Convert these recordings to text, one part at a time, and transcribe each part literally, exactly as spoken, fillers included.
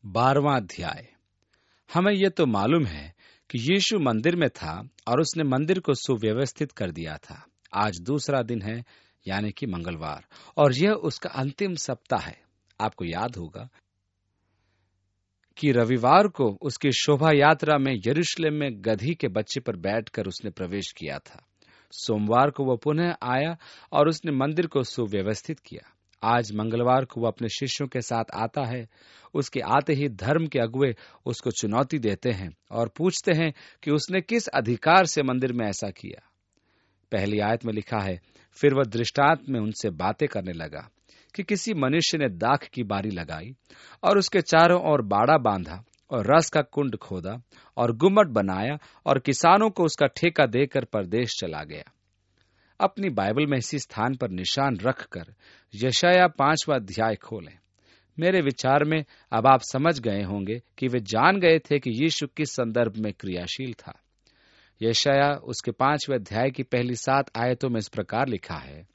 बारहवां अध्याय। हमें यह तो मालूम है कि यीशु मंदिर में था और उसने मंदिर को सुव्यवस्थित कर दिया था। आज दूसरा दिन है, यानी कि मंगलवार, और यह उसका अंतिम सप्ताह है। आपको याद होगा कि रविवार को उसकी शोभा यात्रा में यरूशलेम में गधी के बच्चे पर बैठकर उसने प्रवेश किया था। सोमवार को वह पुनः आया और उसने मंदिर को सुव्यवस्थित किया। आज मंगलवार को वह अपने शिष्यों के साथ आता है। उसके आते ही धर्म के अगुवे उसको चुनौती देते हैं और पूछते हैं कि उसने किस अधिकार से मंदिर में ऐसा किया। पहली आयत में लिखा है, फिर वह दृष्टांत में उनसे बातें करने लगा कि किसी मनुष्य ने दाख की बारी लगाई और उसके चारों ओर बाड़ा बांधा और रस का कुंड खोदा और गुम्मट बनाया और किसानों को उसका ठेका देकर परदेश चला गया। अपनी बाइबल में इसी स्थान पर निशान रखकर यशायाह पांचवा अध्याय खोलें। मेरे विचार में अब आप समझ गए होंगे कि वे जान गए थे कि यीशु किस संदर्भ में क्रियाशील था। यशायाह उसके पांचवें अध्याय की पहली सात आयतों में इस प्रकार लिखा है,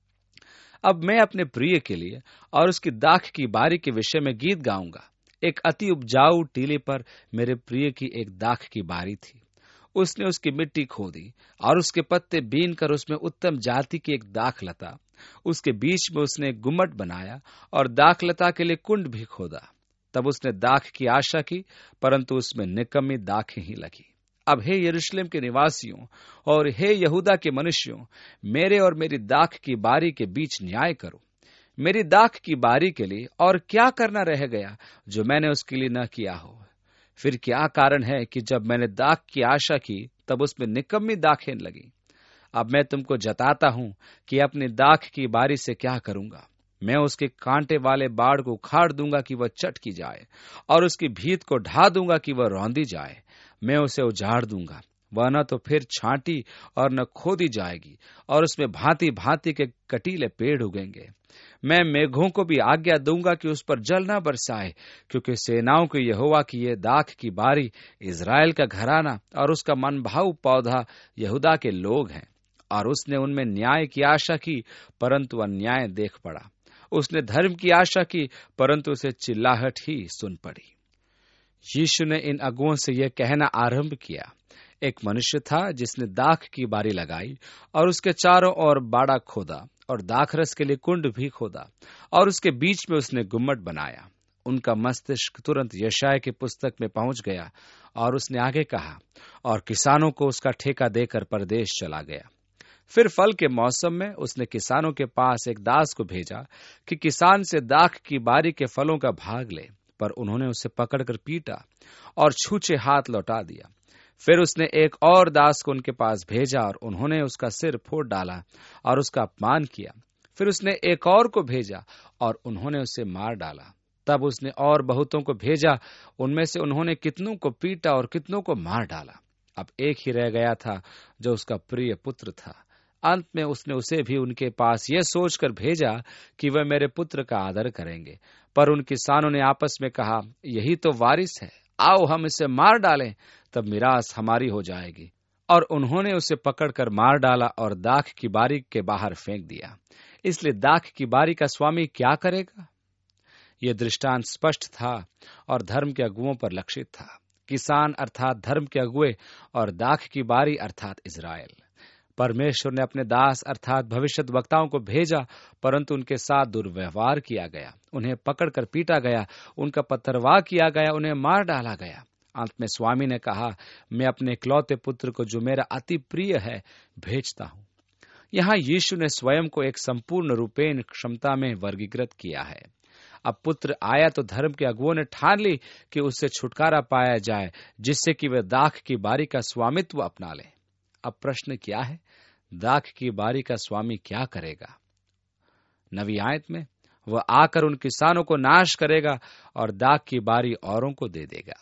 अब मैं अपने प्रिय के लिए और उसकी दाख की बारी के विषय में गीत गाऊंगा। एक अति उपजाऊ टीले पर मेरे प्रिय की एक दाख की बारी थी। उसने उसकी मिट्टी खोदी और उसके पत्ते बीन कर उसमें उत्तम जाति की एक दाख लता, उसके बीच में उसने एक गुम्मट बनाया और दाख लता के लिए कुंड भी खोदा। तब उसने दाख की आशा की, परंतु उसमें निकम्मी दाखें ही लगी। अब हे यरूशलेम के निवासियों और हे यहूदा के मनुष्यों, मेरे और मेरी दाख की बारी के बीच न्याय करो। मेरी दाख की बारी के लिए और क्या करना रह गया जो मैंने उसके लिए न किया हो? फिर क्या कारण है कि जब मैंने दाख की आशा की तब उसमें निकम्मी दाखें लगी? अब मैं तुमको जताता हूं कि अपनी दाख की बारी से क्या करूंगा। मैं उसके कांटे वाले बाड़ को उखाड़ दूंगा कि वह चटकी जाए और उसकी भीत को ढा दूंगा कि वह रौंदी जाए। मैं उसे उजाड़ दूंगा, वह न तो फिर छांटी और न खोदी जाएगी और उसमें भांति भांति के कटीले पेड़ उगेंगे। मैं मेघों को भी आज्ञा दूंगा कि उस पर जल न बरसाए, क्योंकि सेनाओं के यहोवा की यह दाख की बारी इज़राइल का घराना और उसका मनभाऊ पौधा यहूदा के लोग हैं। और उसने उनमें न्याय की आशा की, परंतु अन्याय देख पड़ा। उसने धर्म की आशा की, परंतु उसे चिल्लाहट ही सुन पड़ी। यीशु ने इन अगुओं से यह कहना आरंभ किया, एक मनुष्य था जिसने दाख की बारी लगाई और उसके चारों ओर बाड़ा खोदा और दाखरस के लिए कुंड भी खोदा और उसके बीच में उसने गुम्मट बनाया। उनका मस्तिष्क तुरंत यशायाह की पुस्तक में पहुंच गया और उसने आगे कहा, और किसानों को उसका ठेका देकर परदेश चला गया। फिर फल के मौसम में उसने किसानों के पास एक दास को भेजा कि किसान से दाख की बारी के फलों का भाग ले, पर उन्होंने उसे पकड़कर पीटा और छूछे हाथ लौटा दिया। फिर उसने एक और दास को उनके पास भेजा और उन्होंने उसका सिर फोड़ डाला और उसका अपमान किया। फिर उसने एक और को भेजा और उन्होंने उसे मार डाला। तब उसने और बहुतों को भेजा, उनमें से उन्होंने कितनों को पीटा और कितनों को मार डाला। अब एक ही रह गया था जो उसका प्रिय पुत्र था। अंत में उसने उसे भी उनके पास यह सोचकर भेजा कि वह मेरे पुत्र का आदर करेंगे। पर उन किसानों ने आपस में कहा, यही तो वारिस है, आओ हम इसे मार डालें, तब मिरास हमारी हो जाएगी। और उन्होंने उसे पकड़कर मार डाला और दाख की बारी के बाहर फेंक दिया। इसलिए दाख की बारी का स्वामी क्या करेगा? यह दृष्टांत स्पष्ट था और धर्म के अगुओं पर लक्षित था। किसान अर्थात धर्म के अगुए और दाख की बारी अर्थात इज़राइल। परमेश्वर ने अपने दास अर्थात भविष्यद् वक्ताओं को भेजा, परंतु उनके साथ दुर्व्यवहार किया गया। उन्हें पकड़कर पीटा गया, उनका पत्थरवाह किया गया, उन्हें मार डाला गया। अंत में स्वामी ने कहा, मैं अपने इकलौते पुत्र को जो मेरा अति प्रिय है भेजता हूं। यहां यीशु ने स्वयं को एक संपूर्ण रूपेण क्षमता में वर्गीकृत किया है। अब पुत्र आया तो धर्म के अगुओं ने ठान ली कि उससे छुटकारा पाया जाए, जिससे कि वे दाख की बारी का स्वामित्व अपना लें। अब प्रश्न क्या है? दाख की बारी का स्वामी क्या करेगा? नवी आयत में वह आकर उन किसानों को नाश करेगा और दाख की बारी औरों को दे देगा।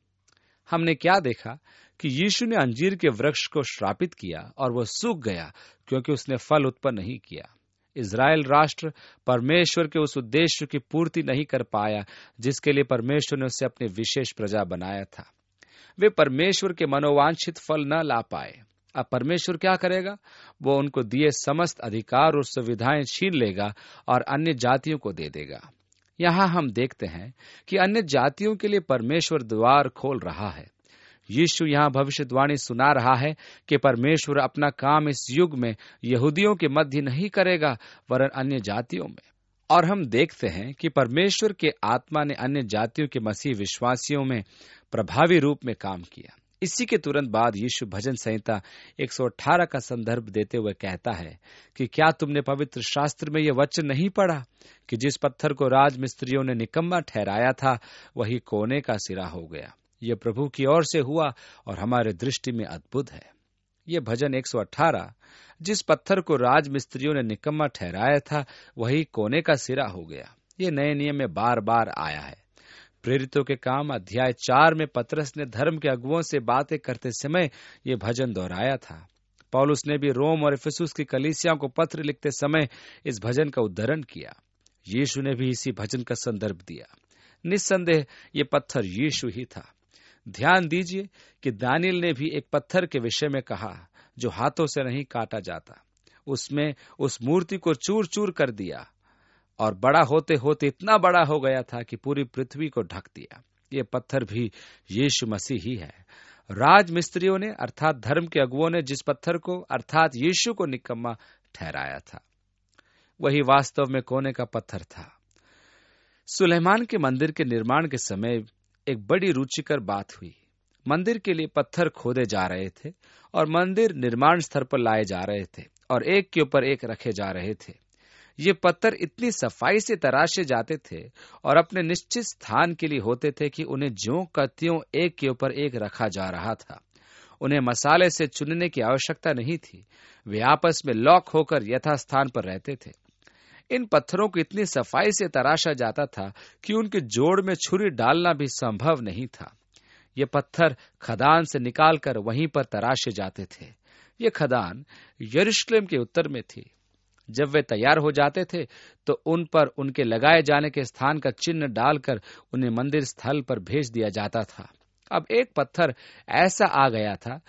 हमने क्या देखा कि यीशु ने अंजीर के वृक्ष को श्रापित किया और वह सूख गया क्योंकि उसने फल उत्पन्न नहीं किया। इज़राइल राष्ट्र परमेश्वर के उस उद्देश्य की पूर्ति नहीं कर पाया जिसके लिए परमेश्वर ने उसे अपनी विशेष प्रजा बनाया था। वे परमेश्वर के मनोवांछित फल न ला पाए। अब परमेश्वर क्या करेगा? वो उनको दिए समस्त अधिकार और सुविधाएं छीन लेगा और अन्य जातियों को दे देगा। यहाँ हम देखते हैं कि अन्य जातियों के लिए परमेश्वर द्वार खोल रहा है। यीशु यहाँ भविष्यवाणी सुना रहा है कि परमेश्वर अपना काम इस युग में यहूदियों के मध्य नहीं करेगा, वरन अन्य जातियों में। और हम देखते हैं कि परमेश्वर के आत्मा ने अन्य जातियों के मसीह विश्वासियों में प्रभावी रूप में काम किया। इसी के तुरंत बाद यीशु भजन संहिता एक सौ अठारह का संदर्भ देते हुए कहता है कि क्या तुमने पवित्र शास्त्र में यह वचन नहीं पढ़ा कि जिस पत्थर को राजमिस्त्रियों ने निकम्मा ठहराया था, वही कोने का सिरा हो गया। यह प्रभु की ओर से हुआ और हमारे दृष्टि में अद्भुत है। यह भजन एक सौ अठारह, जिस पत्थर को राजमिस्त्रियों ने निकम्मा ठहराया था, वही कोने का सिरा हो गया, ये नए नियम में बार बार आया है। प्रेरितों के काम अध्याय चार में पतरस ने धर्म के अगुओं से बातें करते समय ये भजन दोहराया था। पौलुस ने भी रोम और इफिसुस की कलीसियाओं को पत्र लिखते समय इस भजन का उद्धरण किया। यीशु ने भी इसी भजन का संदर्भ दिया। निस्संदेह ये पत्थर यीशु ही था। ध्यान दीजिए कि दानियल ने भी एक पत्थर के विषय में कहा जो हाथों से नहीं काटा जाता। उसमें उस मूर्ति को चूर चूर कर दिया और बड़ा होते होते इतना बड़ा हो गया था कि पूरी पृथ्वी को ढक दिया। ये पत्थर भी यीशु मसीह ही है। राजमिस्त्रियों ने अर्थात धर्म के अगुओं ने जिस पत्थर को अर्थात यीशु को निकम्मा ठहराया था, वही वास्तव में कोने का पत्थर था। सुलेमान के मंदिर के निर्माण के समय एक बड़ी रुचिकर बात हुई। मंदिर के लिए पत्थर खोदे जा रहे थे और मंदिर निर्माण स्थल पर लाए जा रहे थे और एक के ऊपर एक रखे जा रहे थे। ये पत्थर इतनी सफाई से तराशे जाते थे और अपने निश्चित स्थान के लिए होते थे कि उन्हें ज्यों का त्यों एक के ऊपर एक रखा जा रहा था। उन्हें मसाले से चुनने की आवश्यकता नहीं थी। वे आपस में लॉक होकर यथास्थान पर रहते थे। इन पत्थरों को इतनी सफाई से तराशा जाता था कि उनके जोड़ में छुरी डालना भी संभव नहीं था। ये पत्थर खदान से निकालकर वहीं पर तराशे जाते थे। ये खदान यरूशलेम के उत्तर में थी। जब वे तैयार हो जाते थे तो उन पर उनके लगाए जाने के स्थान का चिन्ह डालकर उन्हें मंदिर स्थल पर भेज दिया जाता था। अब एक पत्थर ऐसा आ गया था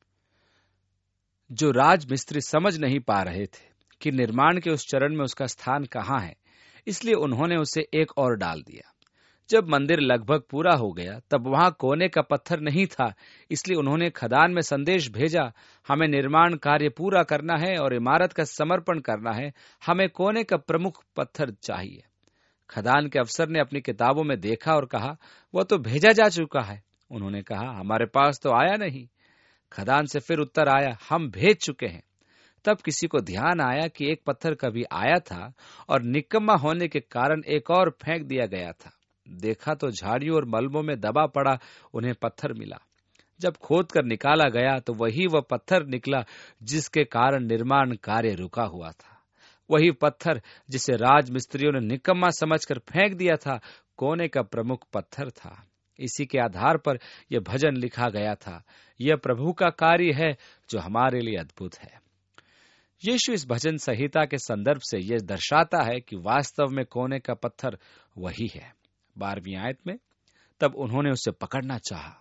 जो राजमिस्त्री समझ नहीं पा रहे थे कि निर्माण के उस चरण में उसका स्थान कहाँ है, इसलिए उन्होंने उसे एक और डाल दिया। जब मंदिर लगभग पूरा हो गया तब वहां कोने का पत्थर नहीं था, इसलिए उन्होंने खदान में संदेश भेजा, हमें निर्माण कार्य पूरा करना है और इमारत का समर्पण करना है, हमें कोने का प्रमुख पत्थर चाहिए। खदान के अफसर ने अपनी किताबों में देखा और कहा, वह तो भेजा जा चुका है। उन्होंने कहा, हमारे पास तो आया नहीं। खदान से फिर उत्तर आया, हम भेज चुके हैं। तब किसी को ध्यान आया कि एक पत्थर कभी आया था और निकम्मा होने के कारण एक और फेंक दिया गया था। देखा तो झाड़ियों और मलबों में दबा पड़ा उन्हें पत्थर मिला। जब खोद कर निकाला गया तो वही वह पत्थर निकला जिसके कारण निर्माण कार्य रुका हुआ था। वही पत्थर जिसे राजमिस्त्रियों ने निकम्मा समझकर फेंक दिया था, कोने का प्रमुख पत्थर था। इसी के आधार पर यह भजन लिखा गया था, यह प्रभु का कार्य है जो हमारे लिए अद्भुत है। यीशु इस भजन संहिता के संदर्भ से यह दर्शाता है कि वास्तव में कोने का पत्थर वही है। बारहवीं आयत में, तब उन्होंने उसे पकड़ना चाहा।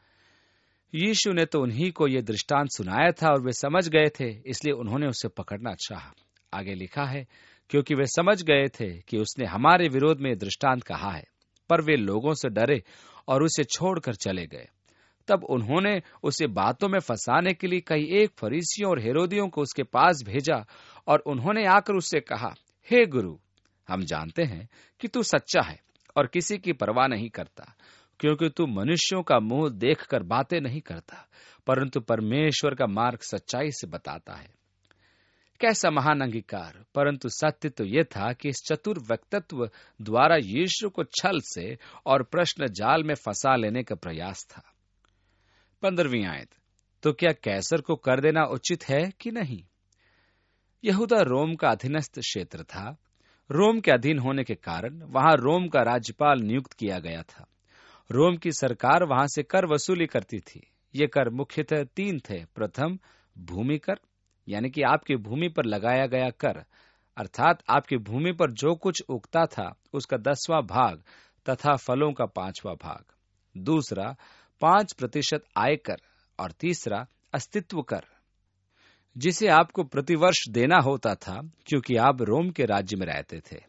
यीशु ने तो उन्हीं को यह दृष्टांत सुनाया था और वे समझ गए थे, इसलिए उन्होंने उसे पकड़ना चाहा। आगे लिखा है, क्योंकि वे समझ गए थे कि उसने हमारे विरोध में दृष्टांत कहा है, पर वे लोगों से डरे और उसे छोड़कर चले गए। तब उन्होंने उसे बातों में फंसाने के लिए कई एक फरीसियों और हेरोदियों को उसके पास भेजा और उन्होंने आकर उससे कहा, हे गुरु, हम जानते हैं कि तू सच्चा है और किसी की परवाह नहीं करता, क्योंकि तू मनुष्यों का मुंह देखकर बातें नहीं करता, परंतु परमेश्वर का मार्ग सच्चाई से बताता है। कैसा महान अंगीकार! परंतु सत्य तो यह था कि इस चतुर व्यक्तित्व द्वारा यीशु को छल से और प्रश्न जाल में फंसा लेने का प्रयास था। पंद्रहवीं आयत, तो क्या कैसर को कर देना उचित है कि नहीं? यहूदा रोम का अधीनस्थ क्षेत्र था। रोम के अधीन होने के कारण वहां रोम का राज्यपाल नियुक्त किया गया था। रोम की सरकार वहां से कर वसूली करती थी। ये कर मुख्यतः तीन थे। प्रथम, भूमि कर, यानी कि आपकी भूमि पर लगाया गया कर, अर्थात आपकी भूमि पर जो कुछ उगता था उसका दसवां भाग तथा फलों का पांचवा भाग। दूसरा, पांच प्रतिशत आयकर, और तीसरा अस्तित्व कर, जिसे आपको प्रतिवर्ष देना होता था क्योंकि आप रोम के राज्य में रहते थे।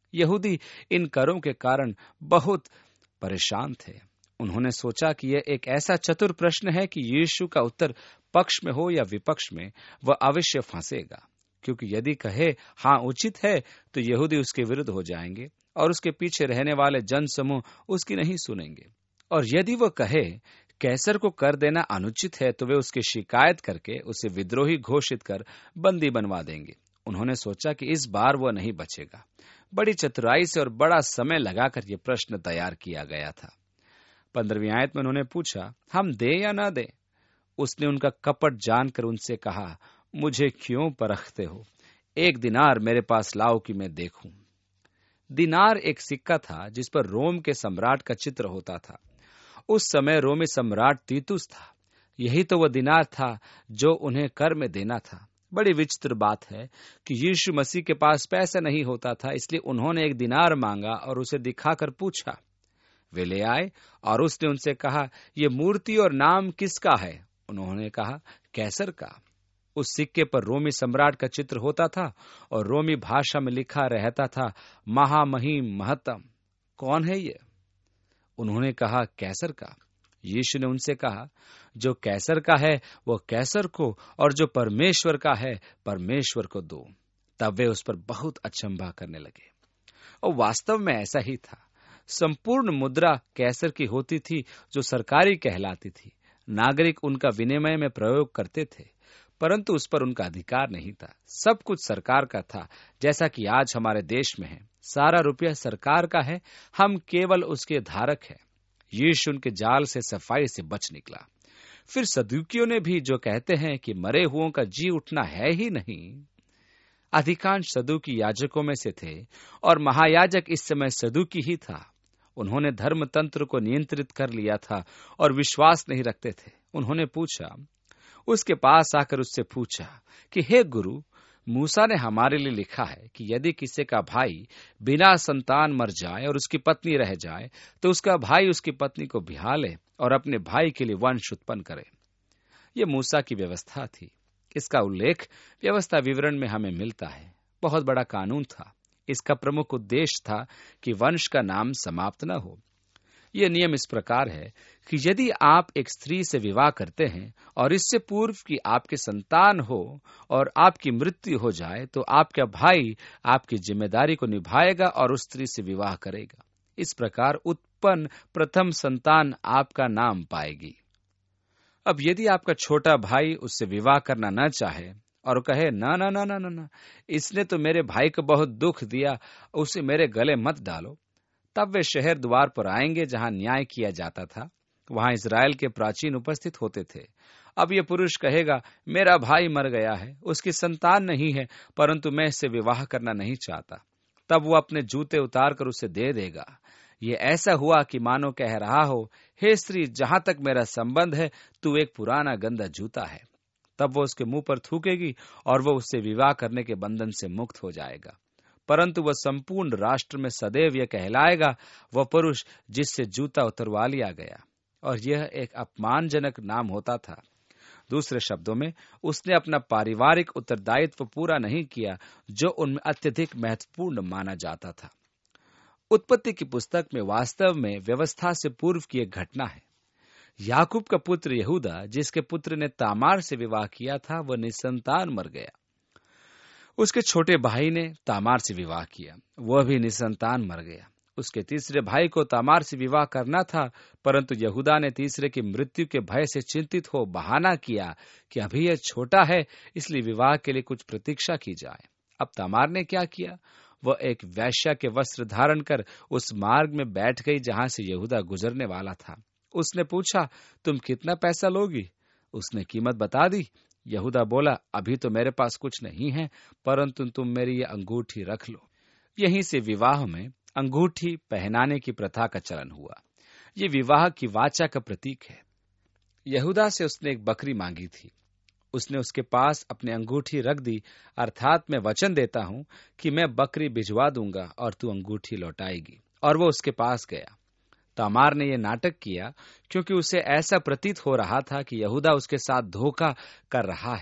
यहूदी इन करों के कारण बहुत परेशान थे। उन्होंने सोचा कि यह एक ऐसा चतुर प्रश्न है कि यीशु का उत्तर पक्ष में हो या विपक्ष में, वह अवश्य फंसेगा, क्योंकि यदि कहे हाँ उचित है तो यहूदी उसके विरुद्ध हो जाएंगे और उसके पीछे रहने वाले जन समूह उसकी नहीं सुनेंगे। और यदि वह कहे कैसर को कर देना अनुचित है तो वे उसकी शिकायत करके उसे विद्रोही घोषित कर बंदी बनवा देंगे। उन्होंने सोचा कि इस बार वह नहीं बचेगा। बड़ी चतुराई से और बड़ा समय लगाकर यह प्रश्न तैयार किया गया था। पंद्रहवीं आयत में उन्होंने पूछा, हम दे या ना दे? उसने उनका कपट जानकर उनसे कहा, मुझे क्यों परखते हो? एक दिनार मेरे पास लाओ कि मैं देखूं। दिनार एक सिक्का था जिस पर रोम के सम्राट का चित्र होता था। उस समय रोमी सम्राट तीतुस था। यही तो वह दिनार था जो उन्हें कर में देना था। बड़ी विचित्र बात है कि यीशु मसीह के पास पैसा नहीं होता था, इसलिए उन्होंने एक दिनार मांगा और उसे दिखाकर पूछा। वे ले आए और उसने उनसे कहा, यह मूर्ति और नाम किसका है? उन्होंने कहा, कैसर का। उस सिक्के पर रोमी सम्राट का चित्र होता था और रोमी भाषा में लिखा रहता था, महामहिम महत्तम। कौन है ये? उन्होंने कहा, कैसर का। यीशु ने उनसे कहा, जो कैसर का है वो कैसर को, और जो परमेश्वर का है परमेश्वर को दो। तब वे उस पर बहुत अचंभा करने लगे। और वास्तव में ऐसा ही था। संपूर्ण मुद्रा कैसर की होती थी, जो सरकारी कहलाती थी। नागरिक उनका विनिमय में प्रयोग करते थे, परंतु उस पर उनका अधिकार नहीं था। सब कुछ सरकार का था, जैसा कि आज हमारे देश में है। सारा रुपया सरकार का है, हम केवल उसके धारक हैं। यीशु उनके जाल से सफाई से बच निकला। फिर सदूकियों ने भी, जो कहते हैं कि मरे हुओं का जी उठना है ही नहीं, अधिकांश सदूकी याजकों में से थे और महायाजक इस समय सदूकी ही था। उन्होंने धर्म तंत्र को नियंत्रित कर लिया था और विश्वास नहीं रखते थे। उन्होंने पूछा, उसके पास आकर उससे पूछा कि हे गुरु, मूसा ने हमारे लिए लिखा है कि यदि किसी का भाई बिना संतान मर जाए और उसकी पत्नी रह जाए तो उसका भाई उसकी पत्नी को ब्याह ले और अपने भाई के लिए वंश उत्पन्न करे। यह मूसा की व्यवस्था थी। इसका उल्लेख व्यवस्था विवरण में हमें मिलता है। बहुत बड़ा कानून था। इसका प्रमुख उद्देश्य था कि वंश का नाम समाप्त न हो। यह नियम इस प्रकार है कि यदि आप एक स्त्री से विवाह करते हैं और इससे पूर्व कि आपके संतान हो और आपकी मृत्यु हो जाए तो आपका भाई आपकी जिम्मेदारी को निभाएगा और उस स्त्री से विवाह करेगा। इस प्रकार उत्पन्न प्रथम संतान आपका नाम पाएगी। अब यदि आपका छोटा भाई उससे विवाह करना न चाहे और कहे, ना ना ना ना ना ना, इसने तो मेरे भाई को बहुत दुख दिया, उसे मेरे गले मत डालो, तब वे शहर द्वार पर आएंगे जहां न्याय किया जाता था। वहां इजराइल के प्राचीन उपस्थित होते थे। अब यह पुरुष कहेगा, मेरा भाई मर गया है, उसकी संतान नहीं है, परंतु मैं इससे विवाह करना नहीं चाहता। तब वो अपने जूते उतार कर उसे दे देगा। ये ऐसा हुआ कि मानो कह रहा हो, हे स्त्री, जहां तक मेरा संबंध है तू एक पुराना गंदा जूता है। तब वो उसके मुंह पर थूकेगी और वो उससे विवाह करने के बंधन से मुक्त हो जाएगा। परंतु वह संपूर्ण राष्ट्र में सदैव यह कहलाएगा, वह पुरुष जिससे जूता उतरवा लिया गया। और यह एक अपमानजनक नाम होता था। दूसरे शब्दों में, उसने अपना पारिवारिक उत्तरदायित्व पूरा नहीं किया जो उनमें अत्यधिक महत्वपूर्ण माना जाता था। उत्पत्ति की पुस्तक में वास्तव में व्यवस्था से पूर्व की एक घटना है। याकूब का पुत्र यहूदा, जिसके पुत्र ने तामार से विवाह किया था, वह निसंतान मर गया। उसके छोटे भाई ने तामार से विवाह किया, वह भी निसंतान मर गया। उसके तीसरे भाई को तामार से विवाह करना था, परंतु यहूदा ने तीसरे की मृत्यु के भय से चिंतित हो बहाना किया कि अभी यह छोटा है, इसलिए विवाह के लिए कुछ प्रतीक्षा की जाए। अब तामार ने क्या किया? वह एक वैश्या के वस्त्र धारण कर उस मार्ग में बैठ गई जहां से यहूदा गुजरने वाला था। उसने पूछा, तुम कितना पैसा लोगी? उसने कीमत बता दी। यहूदा बोला, अभी तो मेरे पास कुछ नहीं है, परंतु तुम मेरी ये अंगूठी रख लो। यहीं से विवाह में अंगूठी पहनाने की प्रथा का चलन हुआ। ये विवाह की वाचा का प्रतीक है। यहूदा से उसने एक बकरी मांगी थी। उसने उसके पास अपनी अंगूठी रख दी, अर्थात मैं वचन देता हूं कि मैं बकरी भिजवा दूंगा और तू अंगूठी लौटाएगी। और वो उसके पास गया। तामार ने यह नाटक किया क्योंकि उसे ऐसा प्रतीत हो रहा था कि यहूदा उसके साथ धोखा कर रहा है।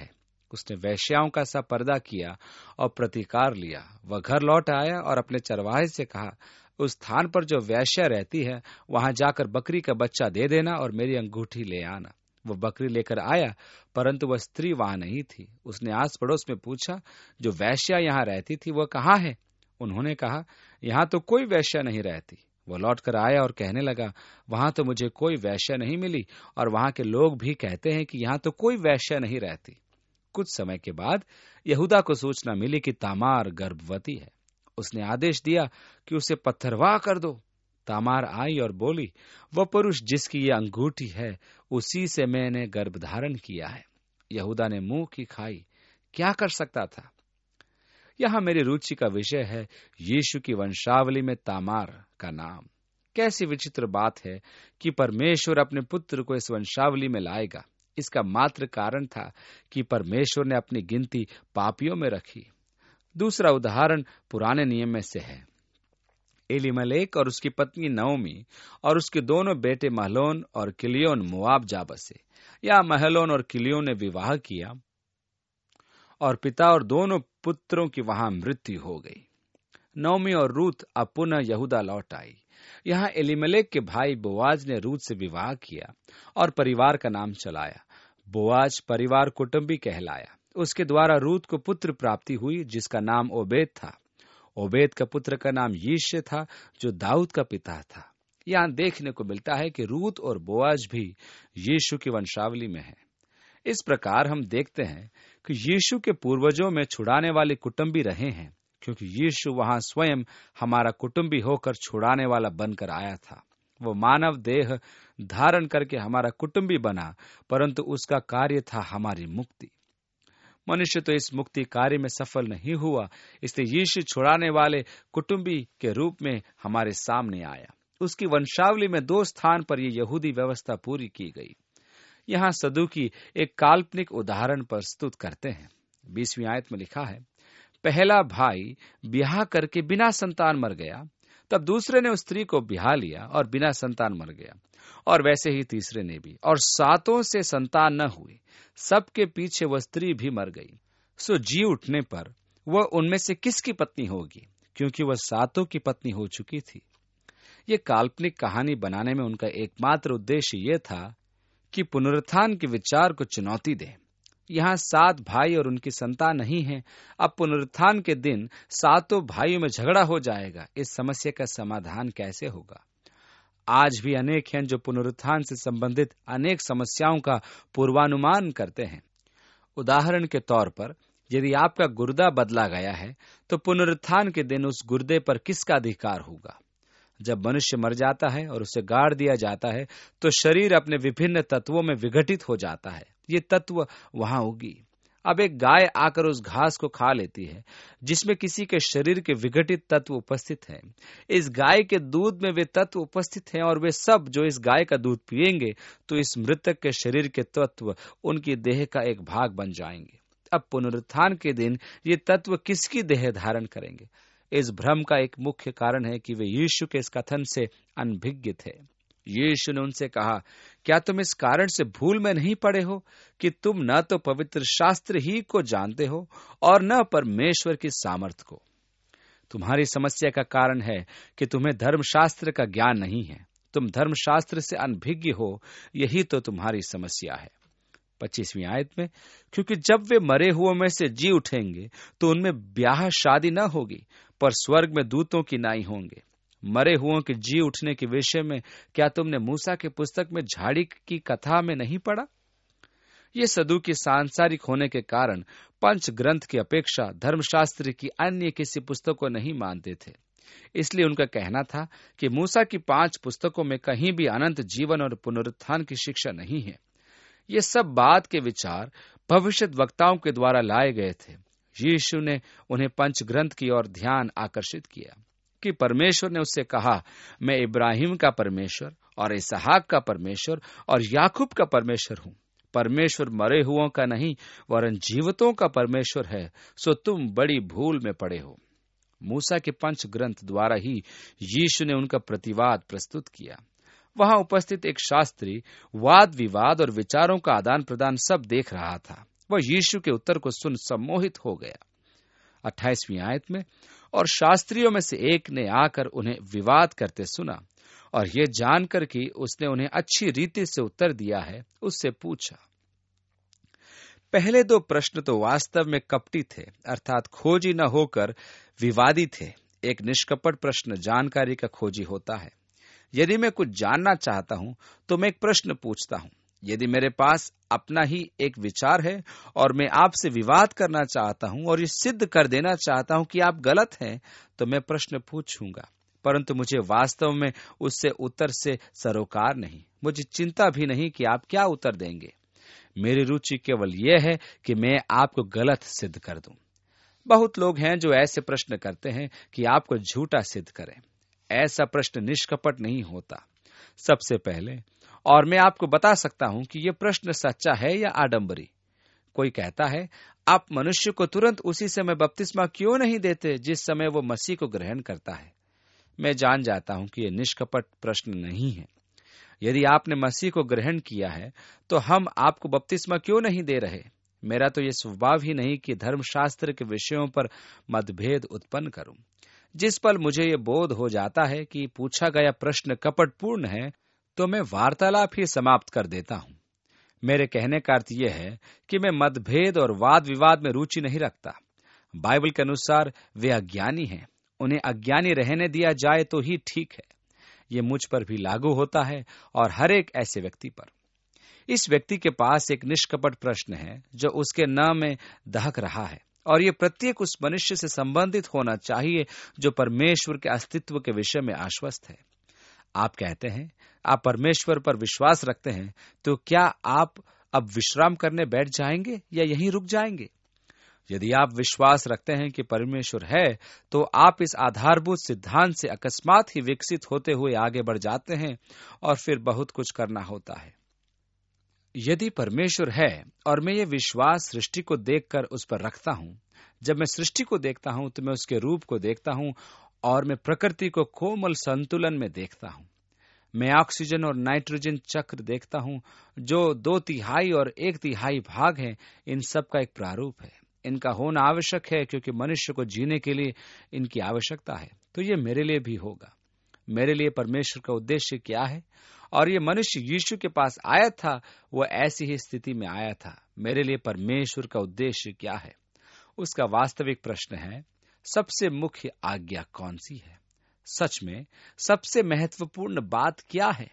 उसने वेश्याओं का सा पर्दा किया और प्रतिकार लिया। वह घर लौट आया और अपने चरवाहे से कहा, उस स्थान पर जो वेश्या रहती है वहां जाकर बकरी का बच्चा दे देना और मेरी अंगूठी ले आना। वह बकरी लेकर आया, परंतु वह स्त्री वहां नहीं थी। उसने आस पड़ोस में पूछा, जो वेश्या यहाँ रहती थी वह कहाँ है? उन्होंने कहा, यहाँ तो कोई वेश्या नहीं रहती। वह लौट कर आया और कहने लगा, वहां तो मुझे कोई वेश्या नहीं मिली और वहां के लोग भी कहते हैं कि यहाँ तो कोई वेश्या नहीं रहती। कुछ समय के बाद यहूदा को सूचना मिली कि तामार गर्भवती है। उसने आदेश दिया कि उसे पत्थरवाह कर दो। तामार आई और बोली, वह पुरुष जिसकी ये अंगूठी है उसी से मैंने गर्भधारण किया है। यहूदा ने मुंह की खाई, क्या कर सकता था? यहां मेरी रुचि का विषय है यीशु की वंशावली में तामार का नाम। कैसी विचित्र बात है कि परमेश्वर अपने पुत्र को इस वंशावली में लाएगा। इसका मात्र कारण था कि परमेश्वर ने अपनी गिनती पापियों में रखी। दूसरा उदाहरण पुराने नियम में से है। एलीमलेक और उसकी पत्नी नओमी और उसके दोनों बेटे महलोन और किलियोन मोआब जा बसे। या महलोन और किलियोन ने विवाह किया और पिता और दोनों पुत्रों की वहां मृत्यु हो गई। नओमी और रूत अब पुनः यहूदा लौट आई। यहाँ एलीमलेक के भाई बोआज ने रूत से विवाह किया और परिवार का नाम चलाया। बोआज परिवार कुटुंबी कहलाया। उसके द्वारा रूत को पुत्र प्राप्ति हुई जिसका नाम ओबेद था। ओबेद का पुत्र का नाम यिशै था जो दाऊद का पिता था। यहाँ देखने को मिलता है कि रूत और बोआज भी यीशु की वंशावली में है। इस प्रकार हम देखते हैं कि यीशु के पूर्वजों में छुड़ाने वाले कुटुंबी रहे हैं, क्योंकि यीशु वहां स्वयं हमारा कुटुंबी होकर छुड़ाने वाला बनकर आया था। वो मानव देह धारण करके हमारा कुटुंबी बना, परंतु उसका कार्य था हमारी मुक्ति। मनुष्य तो इस मुक्ति कार्य में सफल नहीं हुआ, इसलिए यीशु छुड़ाने वाले कुटुंबी के रूप में हमारे सामने आया। उसकी वंशावली में दो स्थान पर यह यहूदी व्यवस्था पूरी की गई। यहाँ सदूकी एक काल्पनिक उदाहरण प्रस्तुत करते हैं। बीसवीं आयत में लिखा है, पहला भाई ब्याह करके बिना संतान मर गया, तब दूसरे ने उस स्त्री को ब्याह लिया और बिना संतान मर गया, और वैसे ही तीसरे ने भी, और सातों से संतान न हुई। सबके पीछे वह स्त्री भी मर गई। सो जी उठने पर वह उनमें से किसकी पत्नी होगी, क्योंकि वह सातों की पत्नी हो चुकी थी। ये काल्पनिक कहानी बनाने में उनका एकमात्र उद्देश्य यह था कि पुनरुत्थान के विचार को चुनौती दे। यहाँ सात भाई और उनकी संतान नहीं है। अब पुनरुत्थान के दिन सातों भाइयों में झगड़ा हो जाएगा। इस समस्या का समाधान कैसे होगा? आज भी अनेक हैं जो पुनरुत्थान से संबंधित अनेक समस्याओं का पूर्वानुमान करते हैं। उदाहरण के तौर पर, यदि आपका गुर्दा बदला गया है तो पुनरुत्थान के दिन उस गुर्दे पर किसका अधिकार होगा? जब मनुष्य मर जाता है और उसे गाड़ दिया जाता है तो शरीर अपने विभिन्न तत्वों में विघटित हो जाता है। ये तत्व वहां होगी। अब एक गाय आकर उस घास को खा लेती है जिसमें किसी के शरीर के विघटित तत्व उपस्थित हैं। इस गाय के दूध में वे तत्व उपस्थित हैं और वे सब जो इस गाय का दूध पिएंगे तो इस मृतक के शरीर के तत्व उनकी देह का एक भाग बन जाएंगे। अब पुनरुत्थान के दिन ये तत्व किसकी देह धारण करेंगे? इस भ्रम का एक मुख्य कारण है कि वे यीशु के इस कथन से अनभिज्ञ थे। यीशु ने उनसे कहा, क्या तुम इस कारण से भूल में नहीं पड़े हो कि तुम न तो पवित्र शास्त्र ही को जानते हो और न परमेश्वर की सामर्थ को? तुम्हारी समस्या का कारण है कि तुम्हें धर्मशास्त्र का ज्ञान नहीं है। तुम धर्मशास्त्र से अनभिज्ञ हो, यही तो तुम्हारी समस्या है। पच्चीसवीं आयत में, क्योंकि जब वे मरे हुओं में से जी उठेंगे तो उनमें ब्याह शादी न होगी, पर स्वर्ग में दूतों की नाई होंगे। मरे हुओं के जी उठने के विषय में क्या तुमने मूसा के पुस्तक में झाड़ी की कथा में नहीं पढ़ा? ये सदूकी सांसारिक होने के कारण पंच ग्रंथ की अपेक्षा धर्मशास्त्र की अन्य किसी पुस्तक को नहीं मानते थे। इसलिए उनका कहना था कि मूसा की पांच पुस्तकों में कहीं भी अनंत जीवन और पुनरुत्थान की शिक्षा नहीं है। ये सब बात के विचार भविष्य वक्ताओं के द्वारा लाए गए थे। यीशु ने उन्हें पंच ग्रंथ की ओर ध्यान आकर्षित किया कि परमेश्वर ने उससे कहा, मैं इब्राहिम का परमेश्वर और इसहाक का परमेश्वर और याकूब का परमेश्वर हूं। परमेश्वर मरे हुओं का नहीं वरन जीवितों का परमेश्वर है। सो तुम बड़ी भूल में पड़े हो। मूसा के पंच ग्रंथ द्वारा ही यीशु ने उनका प्रतिवाद प्रस्तुत किया। वहां उपस्थित एक शास्त्री वाद विवाद और विचारों का आदान प्रदान सब देख रहा था। वह यीशु के उत्तर को सुन सम्मोहित हो गया। अट्ठाईसवीं आयत में, और शास्त्रियों में से एक ने आकर उन्हें विवाद करते सुना, और यह जानकर कि उसने उन्हें अच्छी रीति से उत्तर दिया है, उससे पूछा। पहले दो प्रश्न तो वास्तव में कपटी थे, अर्थात खोजी न होकर विवादी थे। एक निष्कपट प्रश्न जानकारी का खोजी होता है। यदि मैं कुछ जानना चाहता हूं तो मैं एक प्रश्न पूछता हूं। यदि मेरे पास अपना ही एक विचार है और मैं आपसे विवाद करना चाहता हूं और ये सिद्ध कर देना चाहता हूं कि आप गलत हैं, तो मैं प्रश्न पूछूंगा, परंतु मुझे वास्तव में उससे उत्तर से सरोकार नहीं। मुझे चिंता भी नहीं कि आप क्या उत्तर देंगे। मेरी रुचि केवल यह है कि मैं आपको गलत सिद्ध कर दूं। बहुत लोग हैं जो ऐसे प्रश्न करते हैं कि आपको झूठा सिद्ध करें। ऐसा प्रश्न निष्कपट नहीं होता। सबसे पहले, और मैं आपको बता सकता हूं कि यह प्रश्न सच्चा है या आडंबरी। कोई कहता है, आप मनुष्य को तुरंत उसी समय बपतिस्मा क्यों नहीं देते जिस समय वो मसीह को ग्रहण करता है। मैं जान जाता हूं कि यह निष्कपट प्रश्न नहीं है। यदि आपने मसीह को ग्रहण किया है तो हम आपको बपतिस्मा क्यों नहीं दे रहे। मेरा तो यह स्वभाव ही नहीं कि धर्मशास्त्र के विषयों पर मतभेद उत्पन्न करूं। जिस पल मुझे यह बोध हो जाता है कि पूछा गया प्रश्न कपटपूर्ण है, तो मैं वार्तालाप ही समाप्त कर देता हूं। मेरे कहने का अर्थ यह है कि मैं मतभेद और वाद विवाद में रुचि नहीं रखता। बाइबल के अनुसार वे अज्ञानी हैं, उन्हें अज्ञानी रहने दिया जाए तो ही ठीक है। ये मुझ पर भी लागू होता है और हर एक ऐसे व्यक्ति पर। इस व्यक्ति के पास एक निष्कपट प्रश्न है जो उसके न में दहक रहा है, और ये प्रत्येक उस मनुष्य से संबंधित होना चाहिए जो परमेश्वर के अस्तित्व के विषय में आश्वस्त है। आप कहते हैं आप परमेश्वर पर विश्वास रखते हैं, तो क्या आप अब विश्राम करने बैठ जाएंगे या यहीं रुक जाएंगे? यदि आप विश्वास रखते हैं कि परमेश्वर है, तो आप इस आधारभूत सिद्धांत से अकस्मात ही विकसित होते हुए आगे बढ़ जाते हैं और फिर बहुत कुछ करना होता है। यदि परमेश्वर है और मैं ये विश्वास सृष्टि को देखकर उस पर रखता हूं, जब मैं सृष्टि को देखता हूं तो मैं उसके रूप को देखता हूं और मैं प्रकृति को कोमल संतुलन में देखता हूं। मैं ऑक्सीजन और नाइट्रोजन चक्र देखता हूं जो दो तिहाई और एक तिहाई भाग हैं। इन सब का एक प्रारूप है। इनका होना आवश्यक है क्योंकि मनुष्य को जीने के लिए इनकी आवश्यकता है। तो ये मेरे लिए भी होगा। मेरे लिए परमेश्वर का उद्देश्य क्या है? और ये मनुष्य यीशु के पास आया था, वह ऐसी ही स्थिति में आया था। मेरे लिए परमेश्वर का उद्देश्य क्या है? उसका वास्तविक प्रश्न है, सबसे मुख्य आज्ञा कौन सी है? सच में सबसे महत्वपूर्ण बात क्या है?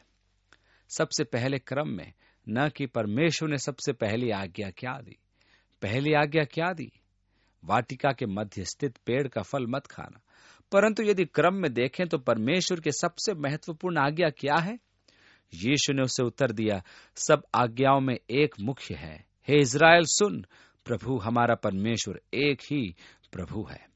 सबसे पहले क्रम में न कि परमेश्वर ने सबसे पहली आज्ञा क्या दी। पहली आज्ञा क्या दी? वाटिका के मध्य स्थित पेड़ का फल मत खाना। परंतु यदि क्रम में देखें तो परमेश्वर के सबसे महत्वपूर्ण आज्ञा क्या है? यीशु ने उसे उत्तर दिया, सब आज्ञाओं में एक मुख्य है, हे इज़राइल सुन, प्रभु हमारा परमेश्वर एक ही प्रभु है।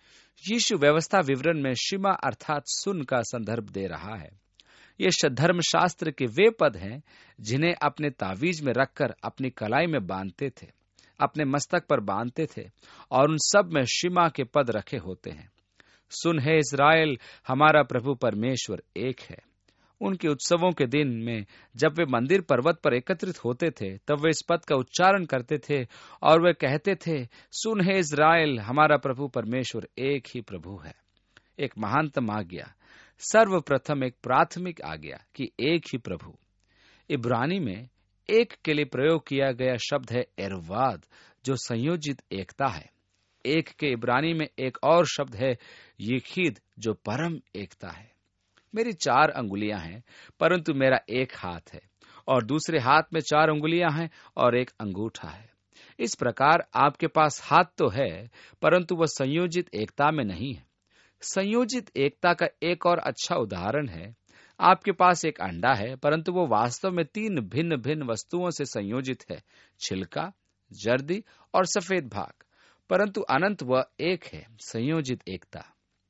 यीशु व्यवस्था विवरण में शिमा अर्थात सुन का संदर्भ दे रहा है। ये धर्मशास्त्र के वे पद हैं जिन्हें अपने तावीज में रखकर अपनी कलाई में बांधते थे, अपने मस्तक पर बांधते थे, और उन सब में शिमा के पद रखे होते हैं। सुन हे इज़राइल, हमारा प्रभु परमेश्वर एक है। उनके उत्सवों के दिन में जब वे मंदिर पर्वत पर एकत्रित होते थे, तब वे इस पद का उच्चारण करते थे और वे कहते थे, सुन हे इज़राइल, हमारा प्रभु परमेश्वर एक ही प्रभु है। एक महानतम आज्ञा, सर्वप्रथम एक प्राथमिक आज्ञा कि एक ही प्रभु। इब्रानी में एक के लिए प्रयोग किया गया शब्द है एरवाद, जो संयोजित एकता है। एक के इब्रानी में एक और शब्द है यखीद, जो परम एकता है। मेरी चार अंगुलियां हैं, परंतु मेरा एक हाथ है, और दूसरे हाथ में चार अंगुलियां हैं और एक अंगूठा है। इस प्रकार आपके पास हाथ तो है, परंतु वह संयोजित एकता में नहीं है। संयोजित एकता का एक और अच्छा उदाहरण है, आपके पास एक अंडा है, परंतु वो वास्तव में तीन भिन्न भिन्न वस्तुओं से संयोजित है, छिलका, जर्दी और सफेद भाग, परंतु अनंत वह एक है, संयोजित एकता।